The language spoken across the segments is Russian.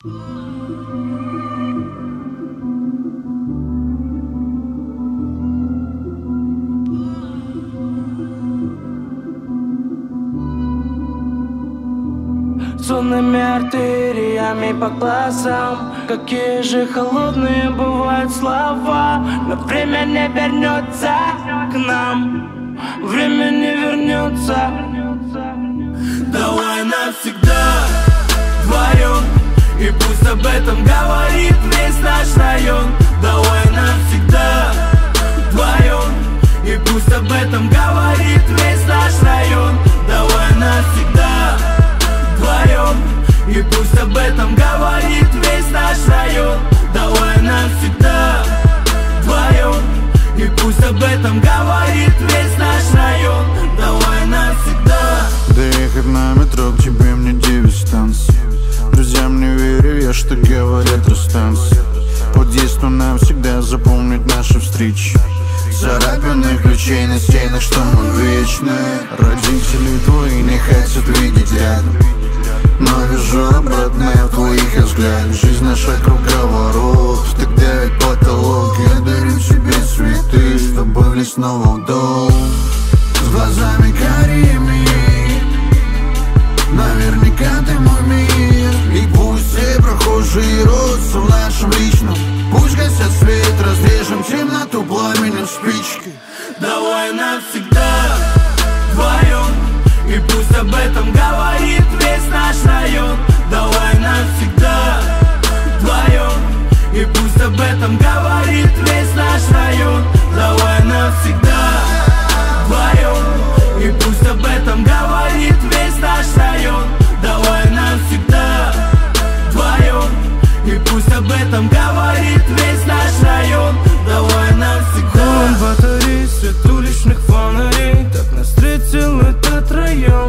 Сонными артериями по глазам. Какие же холодные бывают слова. Но время не вернется к нам. Время не вернется. Давай навсегда вдвоем, и пусть об этом говорит весь наш район. Давай навсегда вдвоем, и пусть об этом говорит весь наш район. Давай навсегда вдвоем, и пусть об этом говорит весь наш район. Давай навсегда вдвоем, и пусть об этом говорит весь наш район. Давай навсегда. Доехать на метро к тебе мне 9 станций. Друзьям не верю я, что говорят расстанься. Подъезд навсегда запомнить наши встречи. Царапины ключей на стенах, что мы вечные. Родители твои не хотят видеть рядом, но вижу обратное в твоих взглядах. Жизнь наша круговорот, тогда ведь потолок. Я дарю тебе цветы, с тобой в лесного дом. С глазами карими, наверняка ты мой мир. И пусть все прохожие рвутся в нашем личном. Пусть гасят свет, разрежем темноту пламенем спички. Давай навсегда вдвоем, и пусть об этом говорит весь наш район. Давай навсегда вдвоем, и пусть об этом говорит весь наш район. Давай навсегда вдвоем, и пусть об этом говорит весь наш район. Давай навсегда вдвоем, и пусть об этом говорит весь наш район. Давай навсегда. Дом батарей, свет уличных фонарей, так нас встретил этот район.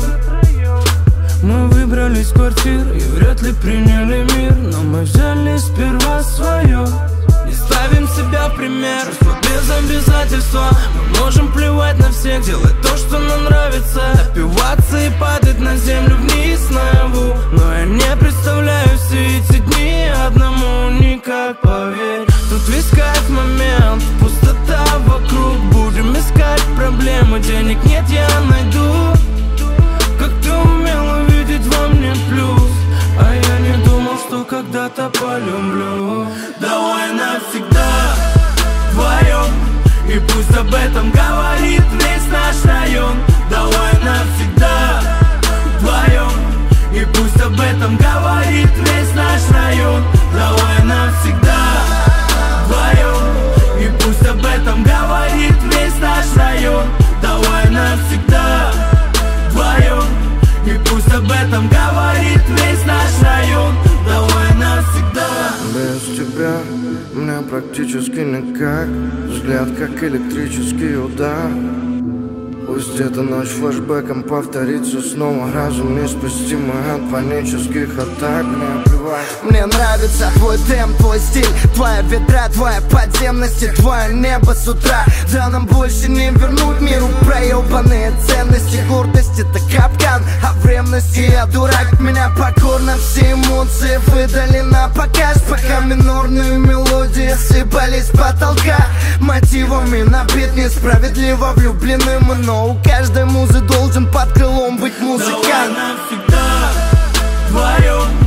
Мы выбрали из квартир и вряд ли приняли мир, но мы взяли сперва свое. Не ставим себя в пример, чувство без обязательства. Мы можем плевать на всех, делать то, что нам нравится. Напиваться и падать на землю вниз наяву. Но я не представляю все эти дни одному никак, поверь. Тут весь кайф момент, пустота вокруг. Будем искать проблемы, денег нет, я найду. Как ты умела видеть во мне плюс, а я не думал, что когда-то полюблю. Давай навсегда вдвоем, и пусть об этом говорит весь наш район. Давай навсегда вдвоем, и пусть об этом говорит весь наш район. Давай навсегда вдвоем, и пусть об этом говорит весь наш район. Давай навсегда вдвоем, и пусть об этом говорит весь наш район. Давай навсегда. Без тебя мне практически никак. Взгляд как электрический удар. Пусть эта ночь флешбеком повторится снова. Разум неспустимый от панических атак. Мне плевать. Мне нравится твой темп, твой стиль, твоя ветра, твоя подземность и твое небо с утра. Да нам больше не вернуть миру проебанные ценности. Гордость это капкан, а в ревности я дурак. Меня покорно все эмоции выдали на показ, пока минорные мелодии сыпались с потолка. Мотивами набит несправедливо влюблены мы, но у каждой музы должен под крылом быть музыкант. Давай навсегда вдвоем,